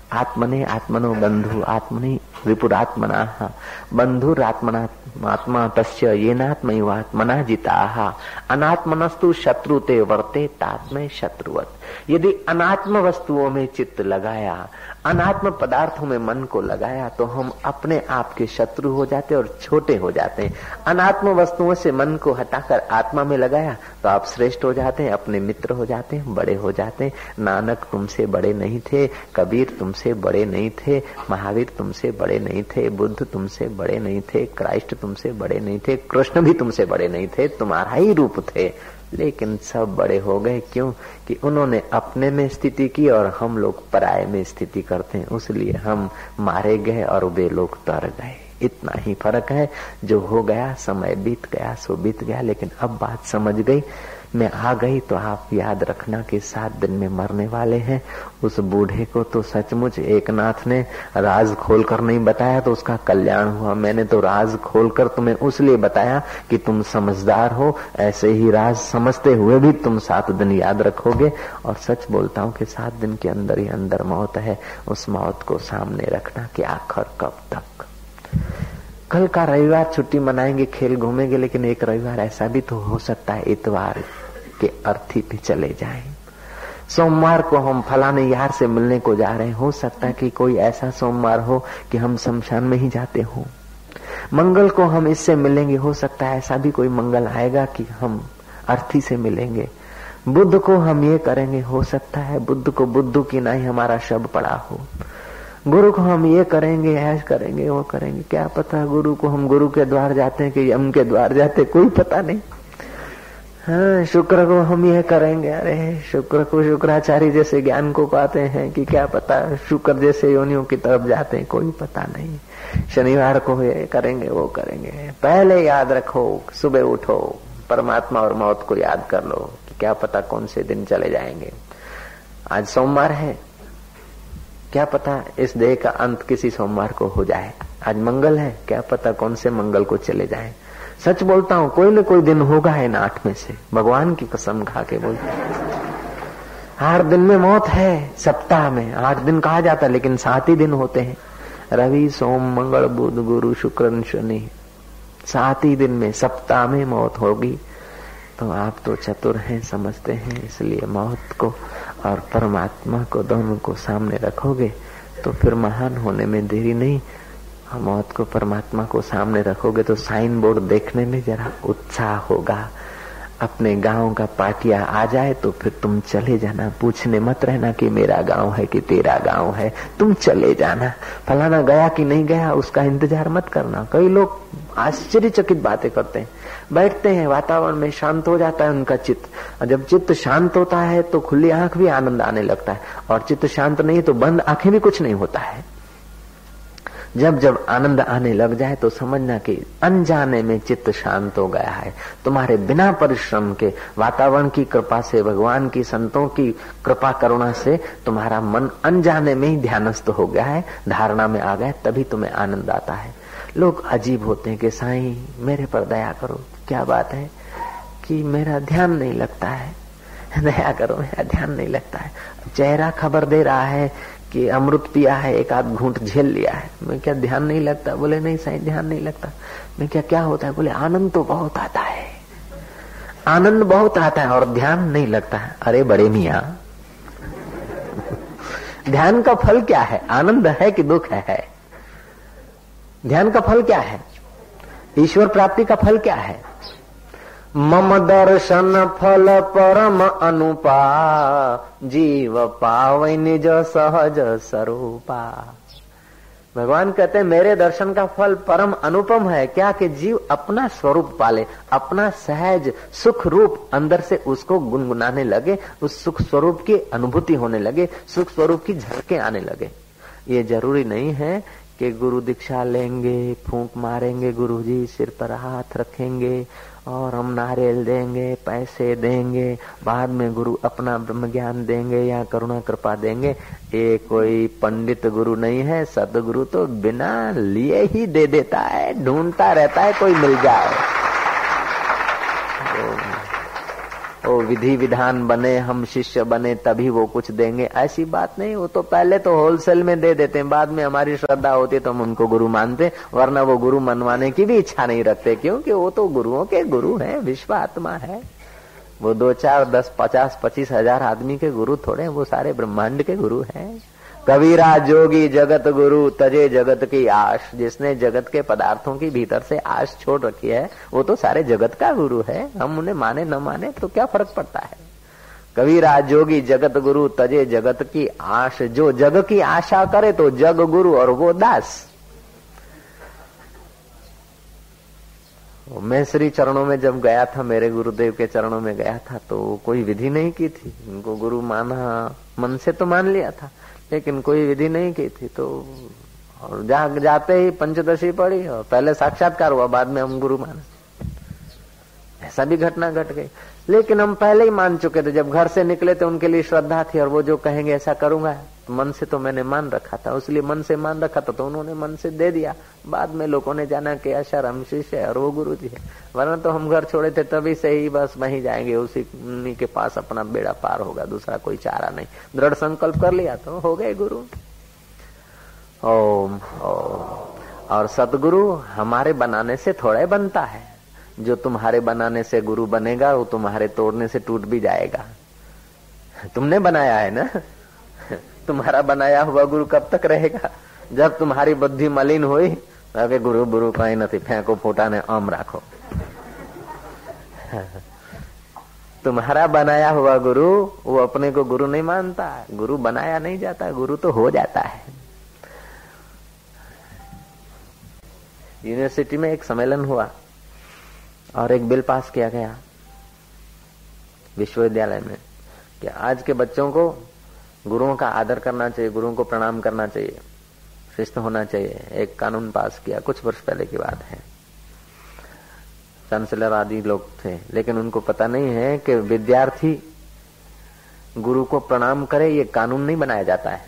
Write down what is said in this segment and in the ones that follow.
आत्मने आत्मनो बंधु आत्मनि विपुरात्मना बंधुरात्मना आत्मा तस्य येनात्मैवात्मना जिताः अनात्मनस्तु शत्रु ते वर्ते तात्मय शत्रुवत। यदि अनात्म वस्तुओं में चित्त लगाया, अनात्म पदार्थों में मन को लगाया तो हम अपने आप के शत्रु हो जाते और छोटे हो जाते हैं। अनात्म वस्तुओं से मन को हटाकर आत्मा में लगाया तो आप श्रेष्ठ हो जाते हैं, अपने मित्र हो जाते हैं, बड़े हो जाते हैं। नानक तुमसे बड़े नहीं थे, कबीर तुमसे बड़े नहीं थे, महावीर तुमसे बड़े नहीं थे, बुद्ध तुमसे बड़े नहीं थे, क्राइस्ट तुमसे बड़े नहीं थे, कृष्ण भी तुमसे बड़े नहीं थे, तुम्हारा ही रूप थे। लेकिन सब बड़े हो गए, क्यों? कि उन्होंने अपने में स्थिति की और हम लोग पराये में स्थिति करते हैं, उसलिए हम मारे गए और वे लोग तर गए। इतना ही फर्क है। जो हो गया, समय बीत गया सो बीत गया। लेकिन अब बात समझ गई, मैं आ गई तो आप याद रखना कि 7 दिन में मरने वाले हैं। उस बूढ़े को तो सचमुच एक नाथ ने राज खोलकर नहीं बताया तो उसका कल्याण हुआ। मैंने तो राज खोलकर तुम्हें उसलिए बताया कि तुम समझदार हो, ऐसे ही राज समझते हुए भी तुम 7 दिन याद रखोगे। और सच बोलता हूँ कि 7 दिन के अंदर ही अंदर मौत है। उस मौत को सामने रखना कि आखिर कब तक। कल का रविवार छुट्टी मनाएंगे, खेल घूमेंगे, लेकिन एक रविवार ऐसा भी तो हो सकता है इतवार के अर्थी पे चले जाएं। सोमवार को हम फलाने यार से मिलने को जा रहे हैं, हो सकता है कि कोई ऐसा सोमवार हो कि हम शमशान में ही जाते हो। मंगल को हम इससे मिलेंगे, हो सकता है ऐसा भी कोई मंगल आएगा कि हम अर्थी से मिलेंगे। बुध को हम ये करेंगे, हो सकता है बुध को बुद्धू की नहीं हमारा शब्द पड़ा हो। गुरु को हम ये करेंगे, ऐश करेंगे, वो करेंगे, क्या पता गुरु को हम गुरु के द्वार जाते हैं कि यम के द्वार जाते, कोई पता नहीं। हाँ, शुक्र को हम ये करेंगे, अरे शुक्र को शुक्राचार्य जैसे ज्ञान को पाते हैं कि क्या पता शुक्र जैसे योनियों की तरफ जाते हैं, कोई पता नहीं। शनिवार को ये करेंगे, वो करेंगे। पहले याद रखो, सुबह उठो, परमात्मा और मौत को याद कर लो कि क्या पता कौन से दिन चले जाएंगे। आज सोमवार है, क्या पता इस देह का अंत किसी सोमवार को हो जाए। आज मंगल है, क्या पता कौन से मंगल को चले जाए। सच बोलता हूँ, कोई न कोई दिन होगा इन 8 में से, भगवान की कसम खा के बोलता हूँ। 8 दिन में मौत है, सप्ताह में 8 दिन कहा जाता, लेकिन 7 ही दिन होते हैं। रवि सोम मंगल बुध गुरु शुक्र शनि, 7 ही दिन में सप्ताह में मौत होगी। तो आप तो चतुर हैं, समझते हैं, इसलिए मौत को और परमात्मा को दोनों को सामने रखोगे तो फिर महान होने में देरी नहीं। मौत को परमात्मा को सामने रखोगे तो साइन बोर्ड देखने में जरा उत्साह होगा। अपने गांव का पाटिया आ जाए तो फिर तुम चले जाना, पूछने मत रहना कि मेरा गांव है कि तेरा गांव है, तुम चले जाना। फलाना गया कि नहीं गया उसका इंतजार मत करना। कई लोग आश्चर्यचकित बातें करते हैं, बैठते हैं, वातावरण में शांत हो जाता है उनका चित्त। जब चित्त शांत होता है तो खुली आंख भी आनंद आने लगता है, और चित्त शांत नहीं तो बंद आंखें भी कुछ नहीं होता है। जब जब आनंद आने लग जाए तो समझना कि अनजाने में चित्त शांत हो गया है। तुम्हारे बिना परिश्रम के वातावरण की कृपा से, भगवान की संतों की कृपा करुणा से तुम्हारा मन अनजाने में ही ध्यानस्थ हो गया है, धारणा में आ गया, तभी तुम्हें आनंद आता है। लोग अजीब होते हैं कि साईं मेरे पर दया करो। क्या बात है कि मेरा ध्यान नहीं लगता है, दया करो, मेरा ध्यान नहीं लगता है। चेहरा खबर दे रहा है कि अमृत पिया है, एक आध घूंट झेल लिया है। मैं क्या ध्यान नहीं लगता? बोले नहीं साईं ध्यान नहीं लगता। मैं क्या होता है? बोले आनंद तो बहुत आता है, आनंद बहुत आता है और ध्यान नहीं लगता है। अरे बड़े मियां, ध्यान का फल क्या है? आनंद है कि दुख है? ध्यान का फल क्या है? ईश्वर प्राप्ति का फल क्या है? मम दर्शन फल परम अनुपा, जीव पावै निज सहज स्वरूपा। भगवान कहते हैं मेरे दर्शन का फल परम अनुपम है। क्या? कि जीव अपना स्वरूप पाले, अपना सहज सुख रूप अंदर से उसको गुनगुनाने लगे, उस सुख स्वरूप की अनुभूति होने लगे, सुख स्वरूप की झलकें आने लगे। ये जरूरी नहीं है कि गुरु दीक्षा लेंगे, फूंक मारेंगे, गुरुजी सिर पर हाथ रखेंगे और हम नारियल देंगे, पैसे देंगे, बाद में गुरु अपना ब्रह्म ज्ञान देंगे या करुणा कृपा देंगे। ये कोई पंडित गुरु नहीं है। सदगुरु तो बिना लिए ही दे देता है, ढूंढता रहता है कोई मिल जाए। वो विधि विधान बने, हम शिष्य बने तभी वो कुछ देंगे, ऐसी बात नहीं। वो तो पहले तो होलसेल में दे देते हैं, बाद में हमारी श्रद्धा होती है तो हम उनको गुरु मानते, वरना वो गुरु मनवाने की भी इच्छा नहीं रखते, क्योंकि वो तो गुरुओं के गुरु हैं, विश्व आत्मा है। वो 2, 4, 10, 50, 25 हजार आदमी के गुरु थोड़े, वो सारे ब्रह्मांड के गुरु हैं। कबीरा जोगी जगत गुरु तजे जगत की आश, जिसने जगत के पदार्थों की भीतर से आश छोड़ रखी है वो तो सारे जगत का गुरु है। हम उन्हें माने न माने तो क्या फर्क पड़ता है। कबीरा जोगी जगत गुरु तजे जगत की आश, जो जग की आशा करे तो जग गुरु और वो दास। मैं श्री चरणों में जब गया था, मेरे गुरुदेव के चरणों में गया था, तो कोई विधि नहीं की थी। उनको गुरु माना, मन से तो मान लिया था, लेकिन कोई विधि नहीं की थी। तो और जाते ही पंचदशी पड़ी और पहले साक्षात्कार हुआ, बाद में हम गुरु माने। ऐसा भी घटना घट गई, लेकिन हम पहले ही मान चुके थे। जब घर से निकले थे उनके लिए श्रद्धा थी, और वो जो कहेंगे ऐसा करूंगा, तो मन से तो मैंने मान रखा था, इसलिए मन से मान रखा था तो उन्होंने मन से दे दिया। बाद में लोगों ने जाना कि अशर हम शिष्य है और वो गुरु जी है, वरना तो हम घर छोड़े थे तभी से ही बस वहीं जाएंगे, उसी के पास अपना बेड़ा पार होगा, दूसरा कोई चारा नहीं। दृढ़ संकल्प कर लिया तो हो गए गुरु। ओम ओम। और सतगुरु हमारे बनाने से थोड़ा ही बनता है, जो तुम्हारे बनाने से गुरु बनेगा वो तुम्हारे तोड़ने से टूट भी जाएगा। तुमने बनाया है ना, तुम्हारा बनाया हुआ गुरु कब तक रहेगा? जब तुम्हारी बुद्धि मलिन हुई, अरे गुरु गुरु कहीं नहीं, फेंको फूटा ने आम राखो। तुम्हारा बनाया हुआ गुरु वो अपने को गुरु नहीं मानता, गुरु बनाया नहीं जाता, गुरु तो हो जाता है। यूनिवर्सिटी में एक सम्मेलन हुआ और एक बिल पास किया गया विश्वविद्यालय में कि आज के बच्चों को गुरुओं का आदर करना चाहिए, गुरुओं को प्रणाम करना चाहिए, शिष्ट होना चाहिए। एक कानून पास किया, कुछ वर्ष पहले की बात है। चांसलर आदि लोग थे, लेकिन उनको पता नहीं है कि विद्यार्थी गुरु को प्रणाम करे, ये कानून नहीं बनाया जाता है।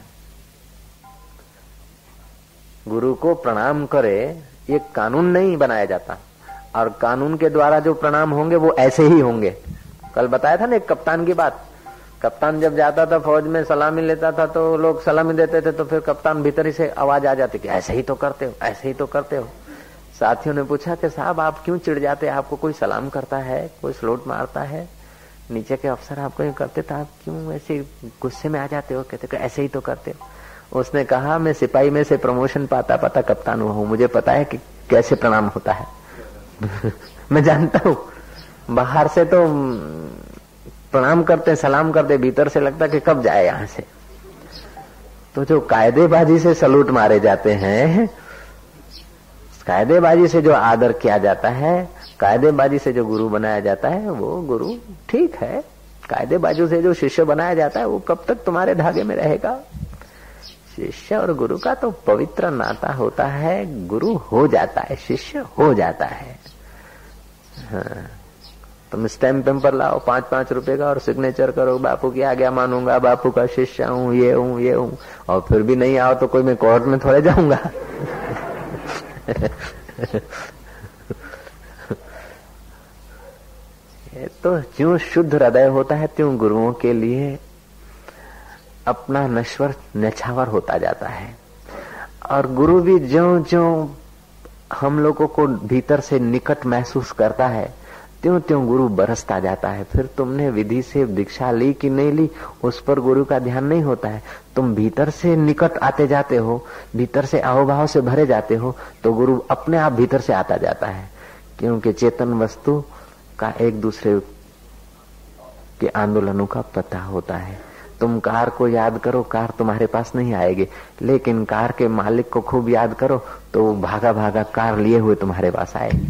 गुरु को प्रणाम करे ये कानून नहीं बनाया जाता, और कानून के द्वारा जो प्रणाम होंगे वो ऐसे ही होंगे। कल बताया था ना एक कप्तान की बात। कप्तान जब जाता था फौज में सलामी लेता था तो लोग सलामी देते थे, तो फिर कप्तान भीतर ही से आवाज आ जाती कि ऐसे ही तो करते हो, ऐसे ही तो करते हो। साथियों ने पूछा कि साहब आप क्यों चिढ़ जाते, आपको कोई सलाम करता है, कोई सलूट मारता है, नीचे के अफसर आपको ये करते थे, आप क्यों ऐसे गुस्से में आ जाते हो? कहते ऐसे ही तो करते हो। उसने कहा मैं सिपाही में से प्रमोशन पाता पाता कप्तान हुआ हूं, मुझे पता है कि कैसे प्रणाम होता है। मैं जानता हूं, बाहर से तो प्रणाम करते सलाम करते, भीतर से लगता कि कब जाए यहां से। तो जो कायदेबाजी से सलूट मारे जाते हैं, कायदेबाजी से जो आदर किया जाता है, कायदेबाजी से जो गुरु बनाया जाता है वो गुरु ठीक है। कायदेबाजी से जो शिष्य बनाया जाता है वो कब तक तुम्हारे धागे में रहेगा? शिष्य और गुरु का तो पवित्र नाता होता है, गुरु हो जाता है, शिष्य हो जाता है। हाँ, तुम स्टैम्प पेपर लाओ 5-5 रुपए का और सिग्नेचर करो, बापू की आज्ञा मानूंगा, बापू का शिष्य हूँ, ये हूँ, ये हूँ, और फिर भी नहीं आओ तो कोई मैं कोर्ट में थोड़े जाऊंगा। ये तो ज्यों शुद्ध हृदय होता है त्यों गुरुओं के लिए अपना नश्वर न्यछावर होता जाता है। और गुरु भी ज्यों ज्यों हम लोगों को भीतर से निकट महसूस करता है त्यों त्यों गुरु बरसता जाता है। फिर तुमने विधि से दीक्षा ली कि नहीं ली उस पर गुरु का ध्यान नहीं होता है। तुम भीतर से निकट आते जाते हो, भीतर से अहोभाव से भरे जाते हो, तो गुरु अपने आप भीतर से आता जाता है। क्योंकि चेतन वस्तु का एक दूसरे के आंदोलनों का पता होता है। तुम कार को याद करो, कार तुम्हारे पास नहीं आएगी, लेकिन कार के मालिक को खूब याद करो तो भागा भागा कार लिए हुए तुम्हारे पास आएगी।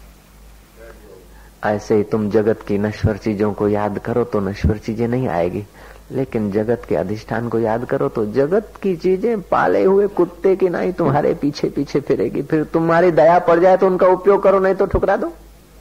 ऐसे ही तुम जगत की नश्वर चीजों को याद करो तो नश्वर चीजें नहीं आएगी, लेकिन जगत के अधिष्ठान को याद करो तो जगत की चीजें पाले हुए कुत्ते की नहीं तुम्हारे पीछे पीछे फिरेगी। फिर तुम्हारी दया पड़ जाए तो उनका उपयोग करो, नहीं तो ठुकरा दो।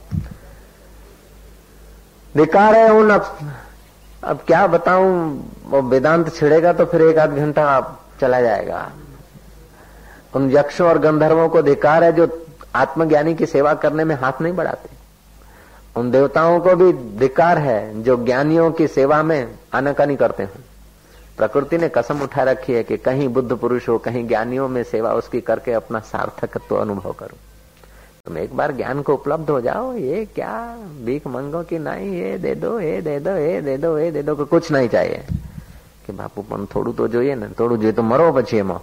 धिक्कार है उन अब क्या बताऊं, वो वेदांत छिड़ेगा तो फिर 1-8 घंटा चला जाएगा। उन यक्षों और गंधर्वों को धिक्कार है जो आत्मज्ञानी की सेवा करने में हाथ नहीं बढ़ाते। उन देवताओं को भी धिक्कार है जो ज्ञानियों की सेवा में आनाकानी करते हैं। प्रकृति ने कसम उठा रखी है कि कहीं बुद्ध पुरुष हो, कहीं ज्ञानियों में सेवा उसकी करके अपना सार्थकत्व अनुभव करो। तुम एक बार ज्ञान को उपलब्ध हो जाओ, ये क्या भीख मंगो कि नहीं, ये दे दो, ये दे दो, ये दे दो, ये दे दो, कुछ नहीं चाहिए कि बापू पण थोड़ू तो જોઈએ ને, થોડું જોઈએ તો મરો પછી એમાં।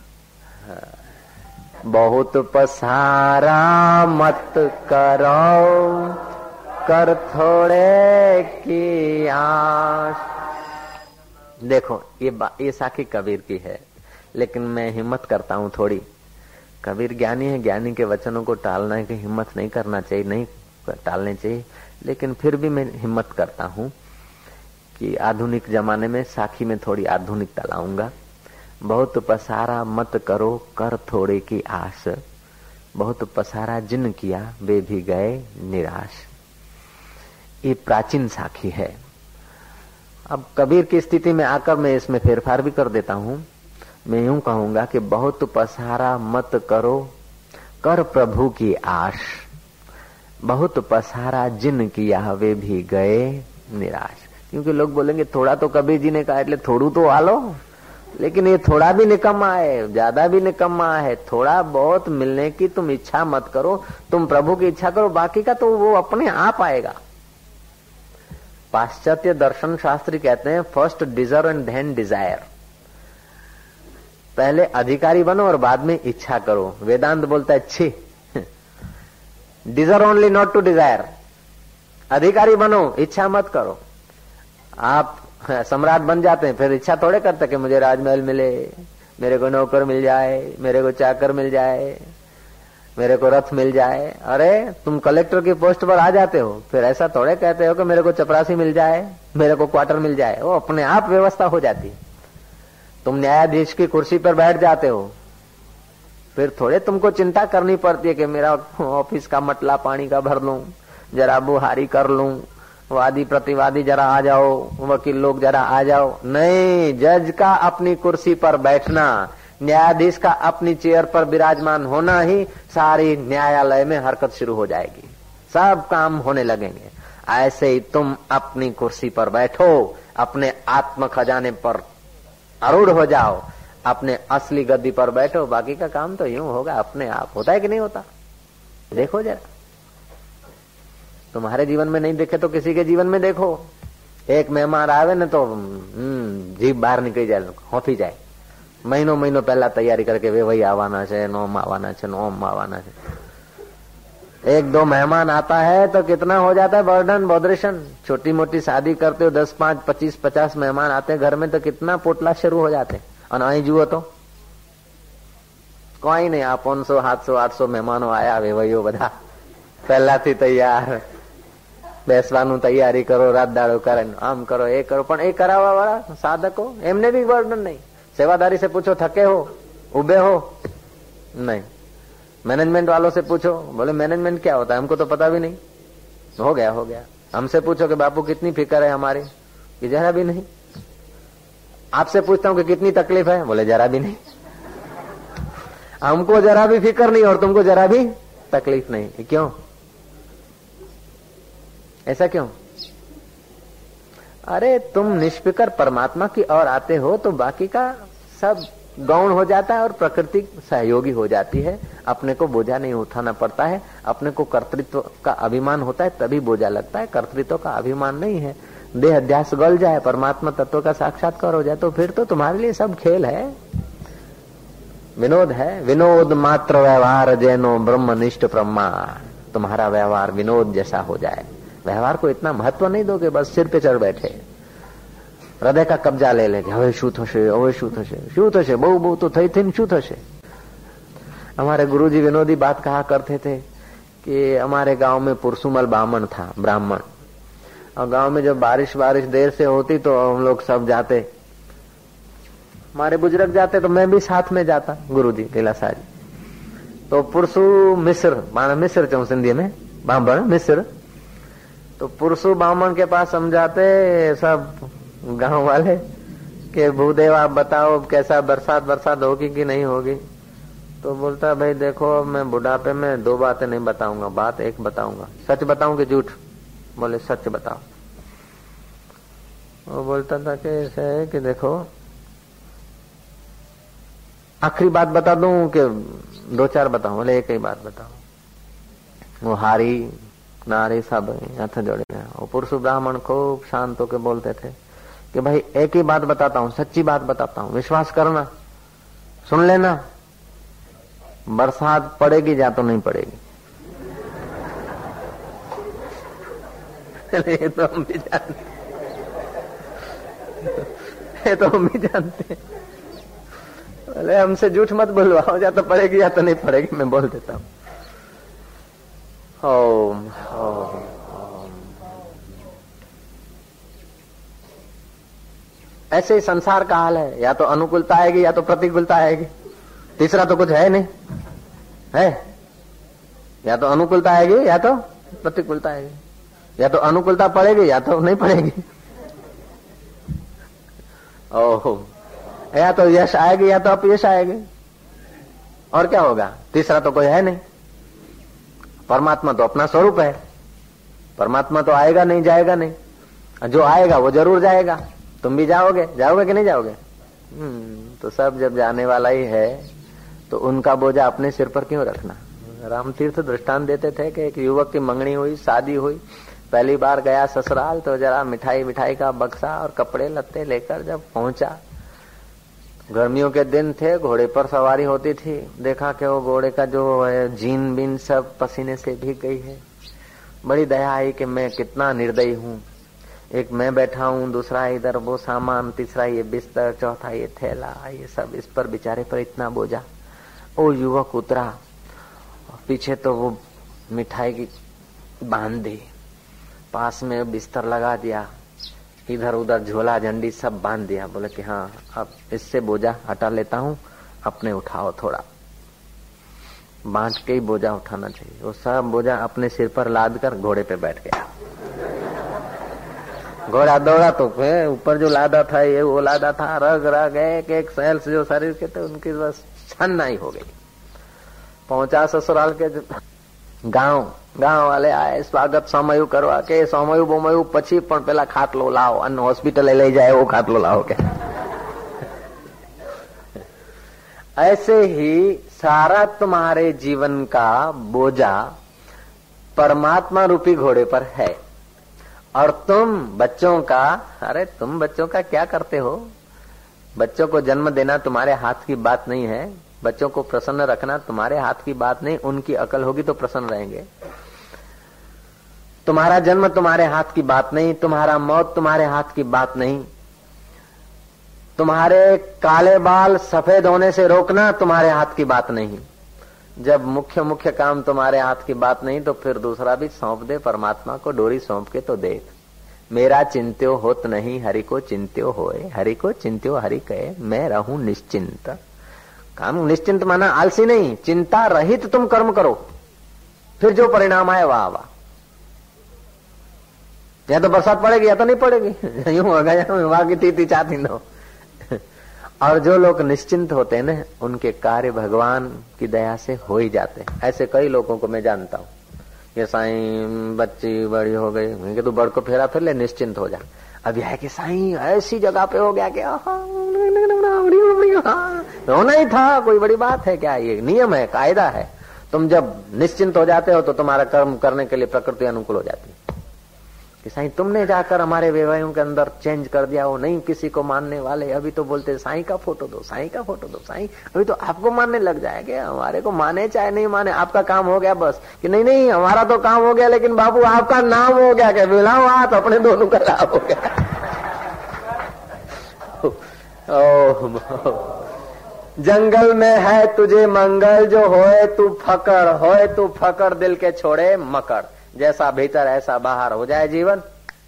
बहुत पसारा मत करो, कर थोड़े की आश। देखो ये साखी कबीर की है, लेकिन मैं हिम्मत करता हूँ थोड़ी। कबीर ज्ञानी है, ज्ञानी के वचनों को टालने की हिम्मत नहीं करना चाहिए, नहीं टालने चाहिए, लेकिन फिर भी मैं हिम्मत करता हूँ कि आधुनिक जमाने में साखी में थोड़ी आधुनिकता लाऊंगा। बहुत पसारा मत करो, कर थोड़े की आस, बहुत पसारा जिन किया वे भी गए निराश। ये प्राचीन साखी है। अब कबीर की स्थिति में आकर मैं इसमें फेरफार भी कर देता हूँ। मैं यूं कहूंगा कि बहुत पसारा मत करो, कर प्रभु की आश, बहुत पसारा जिन किया वे भी गए निराश। क्योंकि लोग बोलेंगे थोड़ा तो कबीर जी ने कहा એટલે થોડું तो आलो, लेकिन ये थोड़ा भी निकम्मा है, ज्यादा भी निकम्मा है। थोड़ा बहुत मिलने की तुम इच्छा मत करो, तुम प्रभु की इच्छा करो, बाकी का तो वो अपने आप आएगा। पाश्चात्य दर्शन शास्त्री कहते हैं first deserve and then desire. पहले अधिकारी बनो और बाद में इच्छा करो। वेदांत बोलता है छी, deserve only not to desire. अधिकारी बनो, इच्छा मत करो। आप सम्राट बन जाते हैं, फिर इच्छा थोड़े करते कि मुझे राजमहल मिले, मेरे को नौकर मिल जाए, मेरे को चाकर मिल जाए, मेरे को रथ मिल जाए। अरे तुम कलेक्टर की पोस्ट पर आ जाते हो, फिर ऐसा थोड़े कहते हो कि मेरे को चपरासी मिल जाए, मेरे को क्वार्टर मिल जाए। वो अपने आप व्यवस्था हो जाती। तुम न्यायाधीश की कुर्सी पर बैठ जाते हो, फिर थोड़े तुमको चिंता करनी पड़ती है कि मेरा ऑफिस का मटला पानी का भर लूं, जरा बुहारी कर लूं, वादी प्रतिवादी जरा आ जाओ, वकील लोग जरा आ जाओ। नहीं, जज का अपनी कुर्सी पर बैठना, न्यायाधीश का अपनी चेयर पर विराजमान होना ही सारी न्यायालय में हरकत शुरू हो जाएगी, सब काम होने लगेंगे। ऐसे ही तुम अपनी कुर्सी पर बैठो, अपने आत्म खजाने पर आरूढ़ हो जाओ, अपने असली गद्दी पर बैठो, बाकी का काम तो यूं होगा अपने आप। होता है कि नहीं होता? देखो जरा, तुम्हारे जीवन में नहीं देखे तो किसी के जीवन में देखो। एक मेहमान आवे ने तो जीभ બહાર નીકળી જાય, હોફી જાય। મહિનો મહિનો પહેલા તૈયારી करके वे वही आवाना है, नोम आवाना है, नोम आवाना है। एक दो मेहमान आता है तो कितना हो जाता है बर्डन, बॉदरेशन। छोटी मोटी शादी करते हो, 10, 5, 25, 50 मेहमान आते हैं घर में तो कितना पोटला शुरू हो जाते हैं। और અહીં જુઓ તો કોઈ નહીં, આ 500, 700, 800 મહેમાનો આયા, વેવાઈઓ બધા પહેલાથી તૈયાર, બેસવાનું તૈયારી કરો, રાત દાડો કરે, આમ કરો, એ કરો। પણ એ કરાવવા વાળા સાધકો, એમને બી બર્ડન નહીં। सेवादारी से पूछो थके हो, उबे हो? नहीं। मैनेजमेंट वालों से पूछो, बोले मैनेजमेंट क्या होता है, हमको तो पता भी नहीं। हो गया हो गया। हमसे पूछो कि बापू कितनी फिक्र है हमारी, कि जरा भी नहीं। आपसे पूछता हूं कि कितनी तकलीफ है, बोले जरा भी नहीं। हमको जरा भी फिक्र नहीं और तुमको जरा भी तकलीफ नहीं। क्यों ऐसा, क्यों? अरे तुम निष्फिकर परमात्मा की ओर आते हो तो बाकी का सब गौण हो जाता है और प्रकृति सहयोगी हो जाती है। अपने को बोझा नहीं उठाना पड़ता है। अपने को कर्तृत्व का अभिमान होता है तभी बोझा लगता है, कर्तृत्व का अभिमान नहीं है। देह अध्यास गल जाए, परमात्मा तत्व का साक्षात्कार हो जाए तो फिर तो तुम्हारे लिए सब खेल है, विनोद है। विनोद मात्र व्यवहार जैनो ब्रह्मनिष्ठ ब्रह्मा। तुम्हारा व्यवहार विनोद जैसा हो जाए। व्यवहार को इतना महत्व नहीं दो कि बस सिर पे चढ़ बैठे, हृदय का कब्जा ले ले। હવે શું થશે, હવે શું થશે, શું થશે, બહુ બહુ તો થઈ થઈને શું થશે। हमारे गुरुजी विनोदी बात कहा करते थे कि हमारे गांव में पुरसुमल ब्राह्मण था, ब्राह्मण। और गांव में जब बारिश देर से होती तो हम लोग सब जाते, हमारे बुजुर्ग जाते तो मैं भी साथ में जाता, गुरुजी लीलाशाह जी। तो पुरसु मिस्र, माना मिस्र चऊं सिंधी में, ब्राह्मण मिस्र। तो पुरसु ब्राह्मण के पास समझाते सब गांव वाले कि भूदेव आप बताओ कैसा बरसात होगी कि नहीं होगी। तो बोलता भाई देखो मैं बुढ़ापे में 2 बातें नहीं बताऊंगा, बात एक बताऊंगा। सच बताऊं कि झूठ? बोले सच बताओ। वो बोलता था कि ऐसा है कि देखो, आखिरी बात बता दूं कि दो चार बताऊं? बोले एक ही बात बताओ। वो हारी नारी सब हाथ जोड़े गए। वो पुरुष ब्राह्मण खूब शांत होकर बोलते थे कि भाई एक ही बात बताता हूं, सच्ची बात बताता हूं, विश्वास करना, सुन लेना, बरसात पड़ेगी या तो नहीं पड़ेगी। ये तो हम भी जानते, ये तो हम भी जानते। बोले हमसे झूठ मत बुलवाओ, या तो पड़ेगी या तो नहीं पड़ेगी, मैं बोल देता हूं। ओम ओम ओम। ऐसे ही संसार का हाल है, या तो अनुकूलता आएगी या तो प्रतिकूलता आएगी, तीसरा तो कुछ है नहीं, है? या तो अनुकूलता आएगी या तो प्रतिकूलता आएगी, या तो अनुकूलता पड़ेगी या तो नहीं पड़ेगी। ओह, या तो यश आएगी या तो अपयश आएगी, और क्या होगा? तीसरा तो कोई है नहीं। परमात्मा तो अपना स्वरूप है, परमात्मा तो आएगा नहीं जाएगा नहीं, जो आएगा वो जरूर जाएगा। तुम भी जाओगे, जाओगे कि नहीं जाओगे? तो सब जब जाने वाला ही है तो उनका बोझा अपने सिर पर क्यों रखना? रामतीर्थ दृष्टांत देते थे कि एक युवक की मंगनी हुई, शादी हुई, पहली बार गया ससुराल तो जरा मिठाई का बक्सा और कपड़े लत्ते लेकर जब पहुंचा, गर्मियों के दिन थे, घोड़े पर सवारी होती थी, देखा कि वो घोड़े का जो है जीन बीन सब पसीने से भीग गई है। बड़ी दया आई कि मैं कितना निर्दयी हूँ, एक मैं बैठा हूँ, दूसरा इधर वो सामान, तीसरा ये बिस्तर, चौथा ये थैला, ये सब इस पर बेचारे पर इतना बोझा। वो युवक उतरा, पीछे तो वो मिठाई की बांध दी, पास में बिस्तर लगा दिया, इधर उधर झोला झंडी सब बांध दिया। बोले कि हाँ अब इससे बोझा हटा लेता हूँ, अपने उठाओ थोड़ा। बांट के ही बोझा उठाना चाहिए। वो सब बोझा अपने सिर पर लाद कर घोड़े पे बैठ गया। घोड़ा दौड़ा तो ऊपर जो लादा था ये वो लादा था, रग रग एक सेल्स जो शरीर के थे उनकी बस छन्नाई हो गई। पहुंचा ससुराल के गांव वाले आए, स्वागत सोमयु करवा के, सोमयु बोमयु पछी पण पेला खाटलो लाओ, अन्न हॉस्पिटल ले जाए वो खाटलो लाओ के। ऐसे ही सारा तुम्हारे जीवन का बोझा परमात्मा रूपी घोड़े पर है, और तुम बच्चों का, अरे तुम बच्चों का क्या करते हो? बच्चों को जन्म देना तुम्हारे हाथ की बात नहीं है, बच्चों को प्रसन्न रखना तुम्हारे हाथ की बात नहीं, उनकी अकल होगी तो प्रसन्न रहेंगे। तुम्हारा जन्म तुम्हारे हाथ की बात नहीं, तुम्हारा मौत तुम्हारे हाथ की बात नहीं, तुम्हारे काले बाल सफेद होने से रोकना तुम्हारे हाथ की बात नहीं। जब मुख्य काम तुम्हारे हाथ की बात नहीं तो फिर दूसरा भी सौंप दे परमात्मा को, डोरी सौंप के तो देख। मेरा चिंत्यो होत नहीं, हरि को चिंत्यो होए, हरि को चिंत्यो हरि कहे, मैं रहूं निश्चिंत। काम निश्चिंत माना आलसी नहीं, चिंता रहित तुम कर्म करो, फिर जो परिणाम आए वाह वाह। या तो बरसात पड़ेगी या तो नहीं पड़ेगी, यूं हो गया वहां की तीती चाहती दो। और जो लोग निश्चिंत होते हैं ना, उनके कार्य भगवान की दया से हो ही जाते हैं। ऐसे कई लोगों को मैं जानता हूँ, ये साईं बच्ची बड़ी हो गई कि तू बड़ को फेरा फिर ले, निश्चिंत हो जा। अब यह है कि साईं ऐसी जगह पे हो गया कि होना ही था, कोई बड़ी बात है क्या? ये नियम है, कायदा है। तुम जब निश्चिंत हो जाते हो तो तुम्हारा कर्म करने के लिए प्रकृति अनुकूल हो जाती है। कि साईं तुमने जाकर हमारे व्यवहारों के अंदर चेंज कर दिया, वो नहीं किसी को मानने वाले, अभी तो बोलते साईं का फोटो दो, साईं का फोटो दो, साईं अभी तो आपको मानने लग जाएंगे। हमारे को माने चाहे नहीं माने, आपका काम हो गया बस। कि नहीं हमारा तो काम हो गया, लेकिन बाबू आपका नाम हो गया, क्या मिलाओ हाथ अपने दोनों का नाम हो गया। जंगल में है तुझे मंगल, जो होए तू फकर दिल के छोड़े मकर। जैसा भीतर ऐसा बाहर हो जाए जीवन,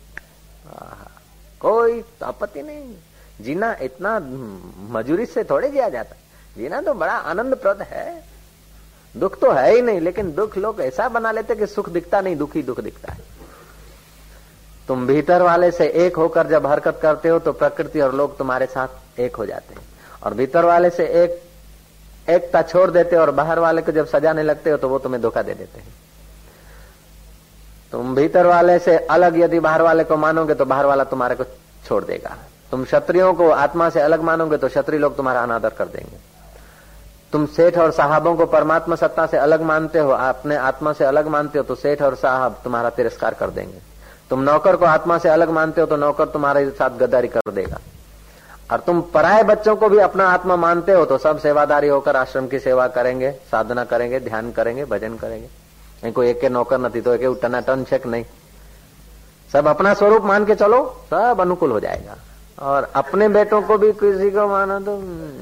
कोई आपत्ति नहीं। जीना इतना मजूरी से थोड़े जिया जाता, जीना तो बड़ा आनंदप्रद है। दुख तो है ही नहीं, लेकिन दुख लोग ऐसा बना लेते कि सुख दिखता नहीं, दुख ही दुख दिखता है। तुम भीतर वाले से एक होकर जब हरकत करते हो तो प्रकृति और लोग तुम्हारे साथ एक हो जाते हैं, और भीतर वाले से एकता छोड़ देते हो और बाहर वाले को जब सजाने लगते हो तो वो तुम्हें धोखा दे देते हैं। तुम भीतर वाले से अलग यदि बाहर वाले को मानोगे तो बाहर वाला तुम्हारे को छोड़ देगा। तुम क्षत्रियों को आत्मा से अलग मानोगे तो क्षत्रिय लोग तुम्हारा अनादर कर देंगे। तुम सेठ और साहबों को परमात्मा सत्ता से अलग मानते हो, अपने आत्मा से अलग मानते हो, तो सेठ और साहब तुम्हारा तिरस्कार कर देंगे। तुम नौकर को आत्मा से अलग मानते हो तो नौकर तुम्हारे साथ गद्दारी कर देगा। और तुम पराये बच्चों को भी अपना आत्मा मानते हो तो सब सेवादारी होकर आश्रम की सेवा करेंगे, साधना करेंगे, ध्यान करेंगे, भजन करेंगे। नहीं कोई एक के नौकर नहीं तो एक टनाटन छेक नहीं, सब अपना स्वरूप मान के चलो, सब अनुकूल हो जाएगा। और अपने बेटों को भी किसी को मानो तो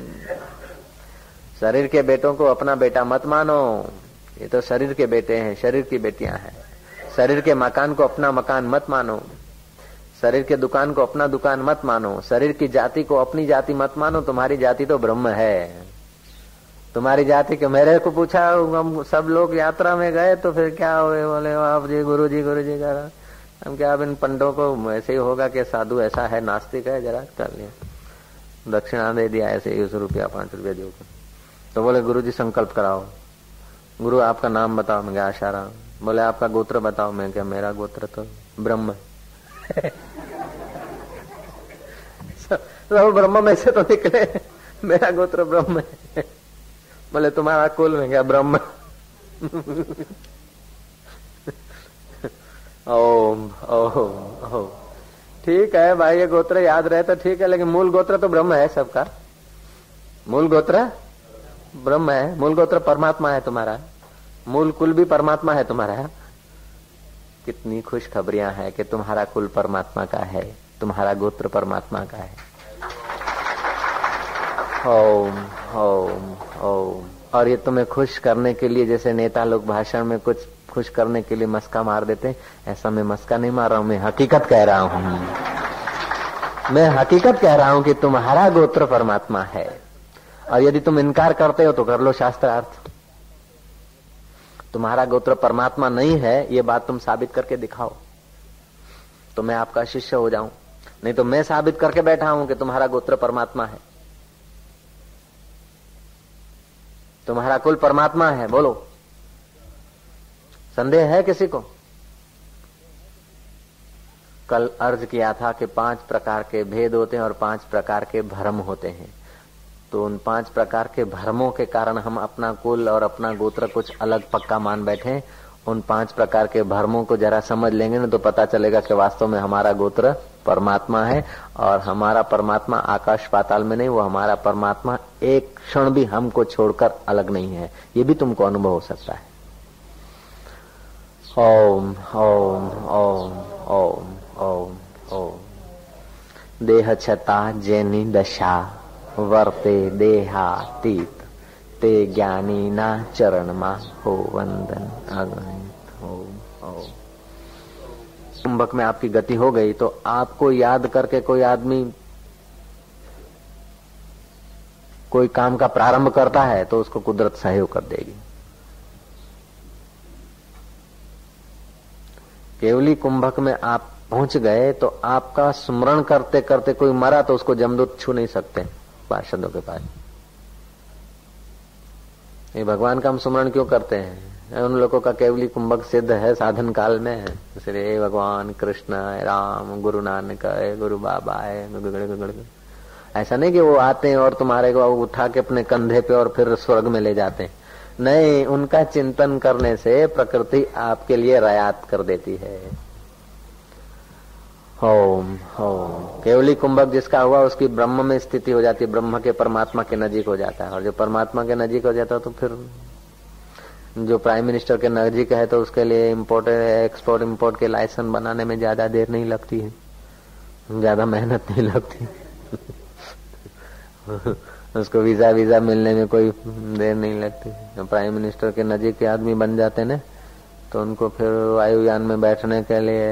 शरीर के बेटों को अपना बेटा मत मानो, ये तो शरीर के बेटे हैं, शरीर की बेटियां हैं। शरीर के मकान को अपना मकान मत मानो, शरीर के दुकान को अपना दुकान मत मानो, शरीर की जाति को अपनी जाति मत मानो। तुम्हारी जाति तो ब्रह्म है। तुम्हारी जाति के मेरे को पूछा, हम सब लोग यात्रा में गए तो फिर क्या हुए? बोले आप जी गुरु जी करा। हम क्या अब इन पंडों को ऐसे ही होगा कि साधु ऐसा है, नास्तिक है, जरा कर लिया, दक्षिणा दे दिया ऐसे ही, 100 रुपया 5 रुपया दो। तो बोले गुरु जी संकल्प कराओ। गुरु आपका नाम बताओ। मैं क्या आशाराम। बोले आपका गोत्र बताओ। मैं क्या मेरा गोत्र तो ब्रह्म सब ब्रह्म में से तो निकले, मेरा गोत्र ब्रह्म है। बोले तुम्हारा कुल? में क्या ब्रह्म। ओम ओम ओम। ठीक है भाई, ये गोत्र याद रहे तो ठीक है, लेकिन मूल गोत्र तो ब्रह्म है सबका। मूल गोत्र ब्रह्म है, मूल गोत्र परमात्मा है तुम्हारा, मूल कुल भी परमात्मा है तुम्हारा। कितनी खुशखबरियां हैं कि तुम्हारा कुल परमात्मा का है, तुम्हारा गोत्र परमात्मा का है। ओम ओम ओम। और ये तुम्हें खुश करने के लिए, जैसे नेता लोग भाषण में कुछ खुश करने के लिए मस्का मार देते हैं, ऐसा मैं मस्का नहीं मार रहा हूं, मैं हकीकत कह रहा हूं। मैं हकीकत कह रहा हूं कि तुम्हारा गोत्र परमात्मा है। और यदि तुम इनकार करते हो तो कर लो शास्त्रार्थ। तुम्हारा गोत्र परमात्मा नहीं है, ये बात तुम साबित करके दिखाओ तो मैं आपका शिष्य हो जाऊं। नहीं तो मैं साबित करके बैठा हूं कि तुम्हारा गोत्र परमात्मा है, तुम्हारा कुल परमात्मा है। बोलो, संदेह है किसी को? कल अर्ज किया था कि 5 प्रकार के भेद होते हैं और 5 प्रकार के भ्रम होते हैं। तो उन 5 प्रकार के भ्रमों के कारण हम अपना कुल और अपना गोत्र कुछ अलग पक्का मान बैठे। उन 5 प्रकार के भ्रमों को जरा समझ लेंगे ना तो पता चलेगा कि वास्तव में हमारा गोत्र परमात्मा है और हमारा परमात्मा आकाश पाताल में नहीं, वो हमारा परमात्मा एक क्षण भी हमको छोड़कर अलग नहीं है। ये भी तुमको अनुभव हो सकता है। ओम ओम ओम ओम ओम ओम। देह छता जेनी दशा वर्ते देहातीत ते ज्ञानी ना चरण मा हो वंदन अगणित। ओम ओम। कुंभक में आपकी गति हो गई तो आपको याद करके कोई आदमी कोई काम का प्रारंभ करता है तो उसको कुदरत सहयोग कर देगी। केवली कुंभक में आप पहुंच गए तो आपका स्मरण करते करते कोई मरा तो उसको जमदूत छू नहीं सकते पार्षदों के पास। ये भगवान का हम स्मरण क्यों करते हैं? उन लोगों का केवली कुंभक सिद्ध है, साधन काल में है। इसलिए भगवान कृष्ण है, राम, गुरु नानक है, गुरु बाबा है। ऐसा नहीं कि वो आते हैं और तुम्हारे को उठा के अपने कंधे पे और फिर स्वर्ग में ले जाते हैं। नहीं, उनका चिंतन करने से प्रकृति आपके लिए रियायत कर देती है। ओम ओम। केवली कुंभक जिसका हुआ उसकी ब्रह्म में स्थिति हो जाती है, ब्रह्म के परमात्मा के नजीक हो जाता है। और जो परमात्मा के नजीक हो जाता है तो फिर जो प्राइम मिनिस्टर के नजीक है तो उसके लिए एक्सपोर्ट इम्पोर्ट के लाइसेंस बनाने में ज्यादा देर नहीं लगती है, ज्यादा मेहनत नहीं लगती। उसको वीजा मिलने में कोई देर नहीं लगती। प्राइम मिनिस्टर के नजीक के आदमी बन जाते ना तो उनको फिर वायुयान में बैठने के लिए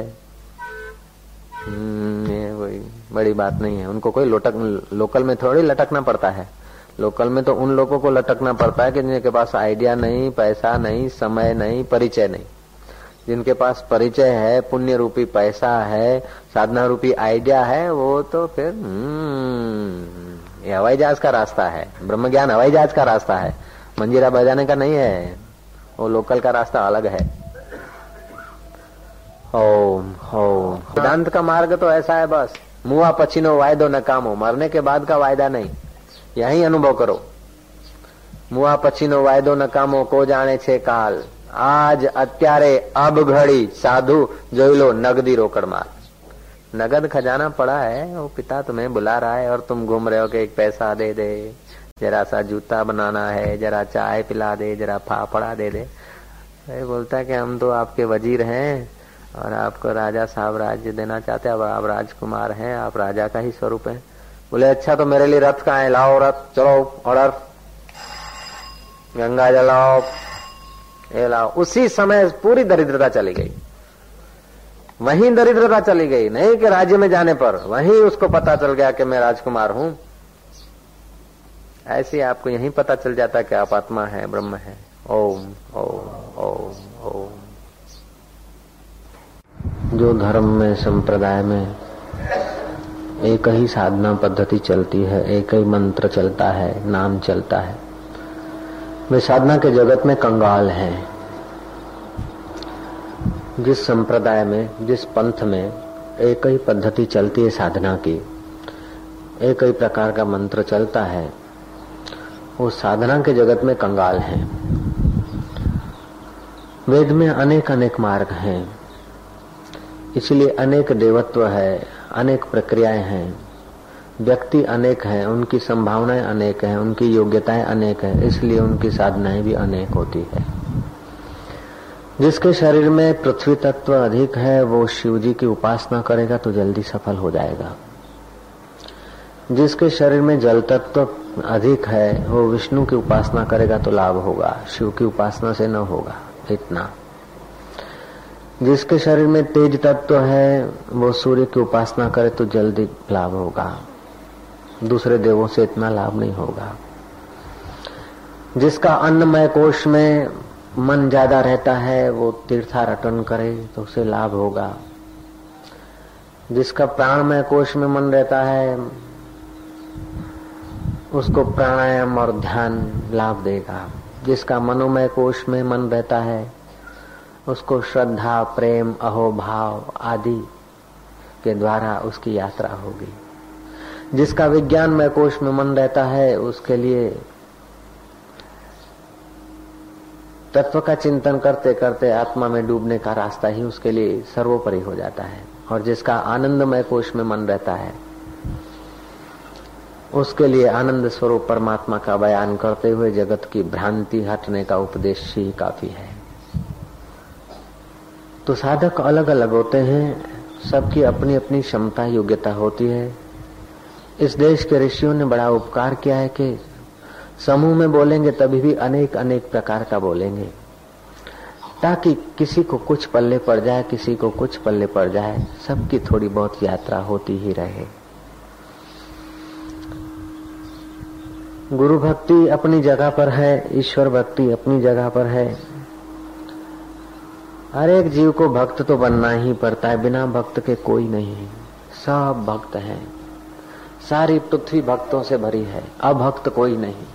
ये कोई बड़ी बात नहीं है। उनको कोई लोकल में थोड़ी लटकना पड़ता है। लोकल में तो उन लोगों को लटकना पड़ता है कि जिनके पास आइडिया नहीं, पैसा नहीं, समय नहीं, परिचय नहीं। जिनके पास परिचय है, पुण्य रूपी पैसा है, साधना रूपी आइडिया है, वो तो फिर ये हवाई जहाज का रास्ता है। ब्रह्म ज्ञान हवाई जहाज का रास्ता है, मंजीरा बजाने का नहीं है। वो लोकल का रास्ता अलग है। ओम ओम। वेदांत का मार्ग तो ऐसा है, बस मुआ पछीनो वायदो नकामो, मरने के बाद का वायदा नहीं, यही अनुभव करो। मुआ पछीनो वायदो नकामो को जाने छे काल, आज અત્યારે अब घड़ी साधु જોઈ लो नगदी रोकड़ मार। नगद खजाना पड़ा है, वो पिता तुम्हें बुला रहा है और तुम घूम रहे हो कि एक पैसा दे दे, जरा सा जूता बनाना है, जरा चाय पिला दे, जरा फाफड़ा दे दे। बोलता है कि हम तो आपके वजीर हैं और आपको राजा साहब राज्य देना चाहते हैं, अब आप राजकुमार हैं, आप राजा का ही स्वरूप है। बोले अच्छा तो मेरे लिए रथ कहाँ है, लाओ रथ, चलो ऑर्डर, गंगा जल लाओ, ये लाओ। उसी समय पूरी दरिद्रता चली गई, वहीं दरिद्रता चली गई, नहीं कि राज्य में जाने पर, वहीं उसको पता चल गया कि मैं राजकुमार हूं। ऐसे आपको यहीं पता चल जाता है कि आप आत्मा है, ब्रह्म है। ओम ओम ओम ओम। जो धर्म में, संप्रदाय में एक ही साधना पद्धति चलती है, एक ही मंत्र चलता है, नाम चलता है, वे साधना के जगत में कंगाल हैं। जिस संप्रदाय में, जिस पंथ में एक ही पद्धति चलती है साधना की, एक ही प्रकार का मंत्र चलता है, वो साधना के जगत में कंगाल हैं। वेद में अनेक अनेक मार्ग हैं, इसलिए अनेक देवत्व है, अनेक प्रक्रियाएं हैं, व्यक्ति अनेक हैं, उनकी संभावनाएं अनेक हैं, उनकी योग्यताएं अनेक हैं, इसलिए उनकी साधनाएं भी अनेक होती है। जिसके शरीर में पृथ्वी तत्व अधिक है वो शिव जी की उपासना करेगा तो जल्दी सफल हो जाएगा। जिसके शरीर में जल तत्व अधिक है वो विष्णु की उपासना करेगा तो लाभ होगा, शिव की उपासना से न होगा। इतना। जिसके शरीर में तेज तत्व है वो सूर्य की उपासना करे तो जल्दी लाभ होगा, दूसरे देवों से इतना लाभ नहीं होगा। जिसका अन्नमय कोश में मन ज्यादा रहता है वो तीर्थाटन करे तो उसे लाभ होगा। जिसका प्राणमय कोश में मन रहता है उसको प्राणायाम और ध्यान लाभ देगा। जिसका मनोमय कोश में मन रहता है उसको श्रद्धा, प्रेम, अहोभाव आदि के द्वारा उसकी यात्रा होगी। जिसका विज्ञानमय कोश में मन रहता है उसके लिए तत्व का चिंतन करते करते आत्मा में डूबने का रास्ता ही उसके लिए सर्वोपरि हो जाता है। और जिसका आनंदमय कोश में मन रहता है उसके लिए आनंद स्वरूप परमात्मा का बयान करते हुए जगत की भ्रांति हटने का उपदेश ही काफी है। तो साधक अलग अलग होते हैं, सबकी अपनी अपनी क्षमता योग्यता होती है। इस देश के ऋषियों ने बड़ा उपकार किया है कि समूह में बोलेंगे तभी भी अनेक अनेक प्रकार का बोलेंगे, ताकि किसी को कुछ पल्ले पड़ जाए, किसी को कुछ पल्ले पड़ जाए, सबकी थोड़ी बहुत यात्रा होती ही रहे। गुरु भक्ति अपनी जगह पर है, ईश्वर भक्ति अपनी जगह पर है। हर एक जीव को भक्त तो बनना ही पड़ता है, बिना भक्त के कोई नहीं है। सब भक्त हैं, सारी पृथ्वी भक्तों से भरी है, अभक्त कोई नहीं।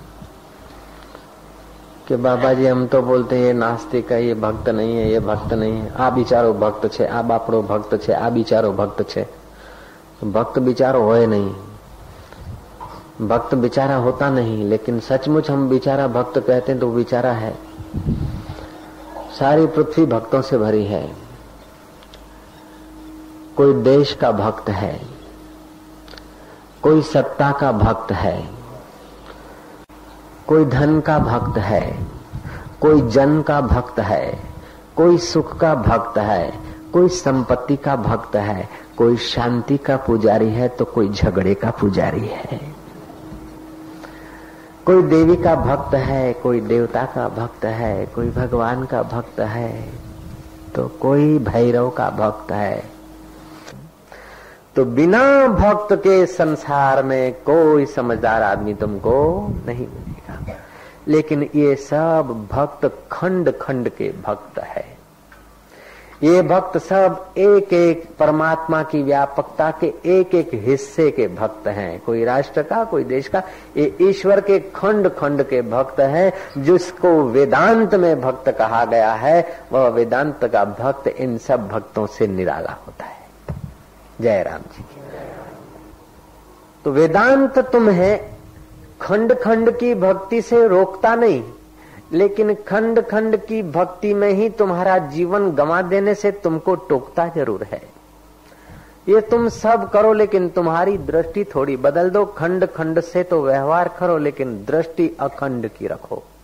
कि बाबा जी हम तो बोलते हैं ये नास्तिक है, ये भक्त नहीं है, ये भक्त नहीं है। आ बिचारो भक्त छे, आ बापड़ो भक्त छे, आ बिचारो भक्त छे। भक्त बिचारो होए नहीं, भक्त बिचारा होता नहीं, लेकिन सचमुच हम बिचारा भक्त कहते हैं तो बिचारा है। सारी पृथ्वी भक्तों से भरी है। कोई देश का भक्त है, कोई सत्ता का भक्त है, कोई धन का भक्त है, कोई जन का भक्त है, कोई सुख का भक्त है, कोई संपत्ति का भक्त है, कोई शांति का पुजारी है तो कोई झगड़े का पुजारी है। कोई देवी का भक्त है, कोई देवता का भक्त है, कोई भगवान का भक्त है तो कोई भैरव का भक्त है। तो बिना भक्त के संसार में कोई समझदार आदमी तुमको नहीं मिलेगा। लेकिन ये सब भक्त खंड खंड के भक्त है। ये भक्त सब एक एक परमात्मा की व्यापकता के एक एक हिस्से के भक्त हैं। कोई राष्ट्र का, कोई देश का, ये ईश्वर के खंड खंड के भक्त हैं। जिसको वेदांत में भक्त कहा गया है, वह वेदांत का भक्त इन सब भक्तों से निराला होता है। जय राम जी की। तो वेदांत तुम्हें खंड खंड की भक्ति से रोकता नहीं, लेकिन खंड खंड की भक्ति में ही तुम्हारा जीवन गंवा देने से तुमको टोकता जरूर है। ये तुम सब करो, लेकिन तुम्हारी दृष्टि थोड़ी बदल दो। खंड खंड से तो व्यवहार करो, लेकिन दृष्टि अखंड की रखो।